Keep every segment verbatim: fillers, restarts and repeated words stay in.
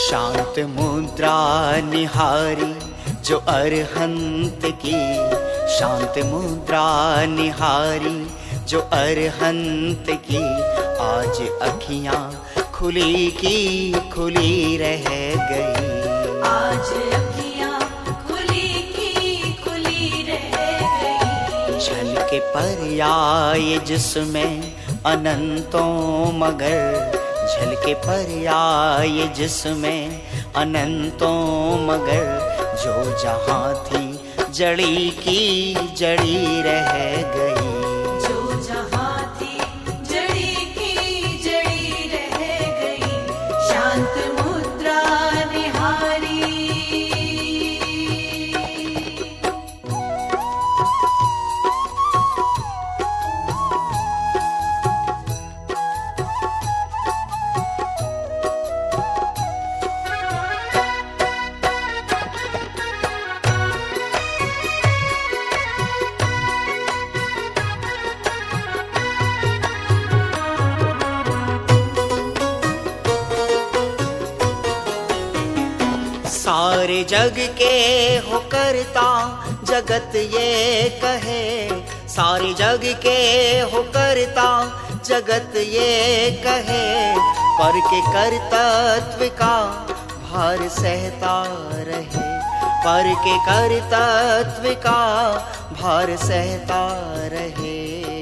शांत मुद्रा निहारी जो अरहंत की, शांत मुद्रा निहारी जो अरहंत की, आज अखियां खुली की खुली रह गई। आज अखियां खुली की खुली रह गई। झलके पर्याय जिसमें अनंतों मगर, झलके पर्याय जिसमें अनंतों मगर, जो जहां थी जड़ी की जड़ी रह गई। जो जहां थी जड़ी की जड़ी रह गई। शांत मुद्रा निहारी। सारे जग के हो करता जगत ये कहे, सारे जग के हो करता जगत ये कहे, पर के कर्तव्य का भार सहता रहे, पर के कर्तव्य का भार सहता रहे।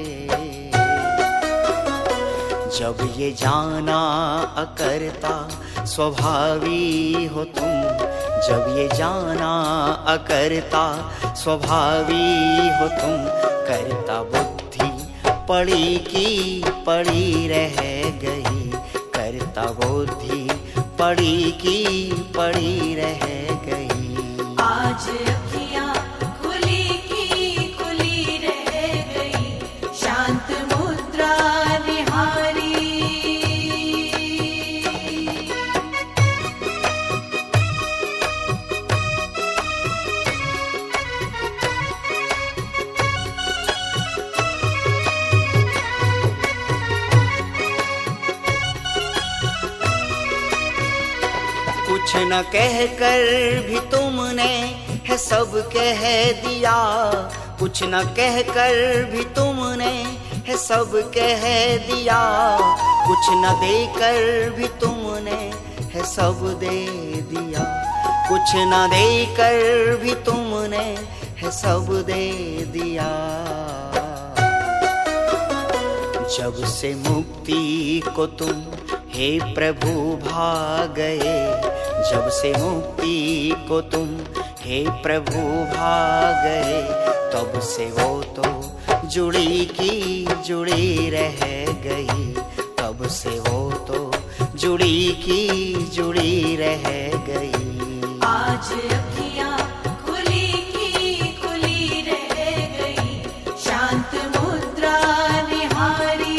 जब ये जाना अकर्ता स्वभावी हो तुम, जब ये जाना अकर्ता स्वभावी हो तुम, करता बुद्धि पड़ी की पड़ी रह गई, करता बुद्धि पड़ी की पड़ी रह गई। आज अखियां खुली की खुली रह गई। शांत मुद्रा निहारी। कुछ न कह कर भी तुमने है सब कह दिया, कुछ न कह कर भी तुमने है सब कह दिया, कुछ न दे कर भी तुमने है सब दे दिया, कुछ न दे कर भी तुमने है सब दे दिया। जब से मुक्ति को तुम हे प्रभु भा गए, जब से मुक्ति को तुम हे प्रभु भा गए, तब से वो तो जुड़ी की जुड़ी रह गई, तब से वो तो जुड़ी की जुड़ी रह गई। आज अखियां खुली की खुली रह गई। शांत मुद्रा निहारी।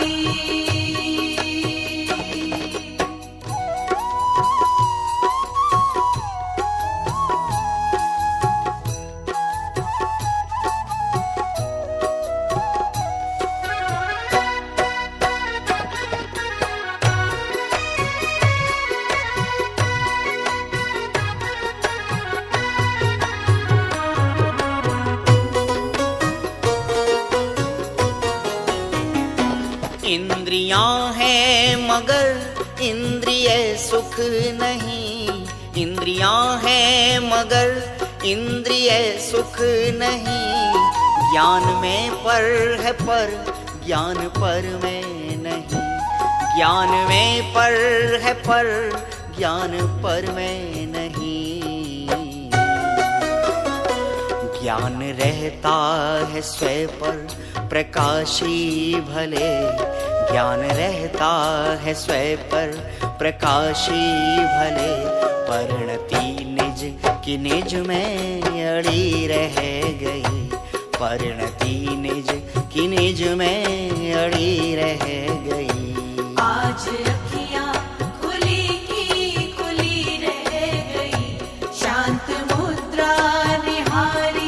इंद्रियां हैं मगर इंद्रिय सुख नहीं, इंद्रियां हैं मगर इंद्रिय सुख नहीं, ज्ञान में पर है पर ज्ञान पर में नहीं, ज्ञान में पर है पर ज्ञान पर में नहीं। ज्ञान रहता है स्वयं पर प्रकाशी भले, ज्ञान रहता है स्वयं पर प्रकाशी भले, परिणति निज की निज में अड़ी रह गई, परिणति निज की निज में अड़ी रह गई। आज अखियां खुली की खुली रह गई। शांत मुद्रा निहारी।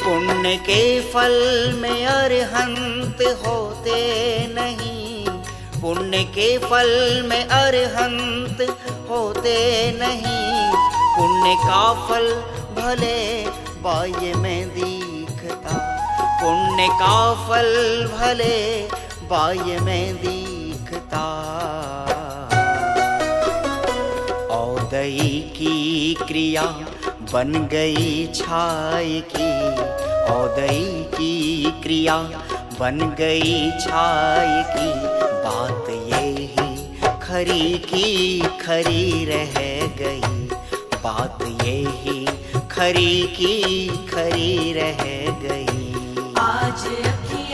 पुण्य के फल में अरहंत होते नहीं, पुण्य के फल में अरहंत होते नहीं। पुण्य का फल भले बाह्य में दिखता, पुण्य का फल भले बाह्य में दिखता। औदई की क्रिया बन गई छाई की, औदई की क्रिया बन गई छाई की। बात ये ही खरी की खरी रह गई, बात ये ही खरी की खरी रह गई। आज अखियाँ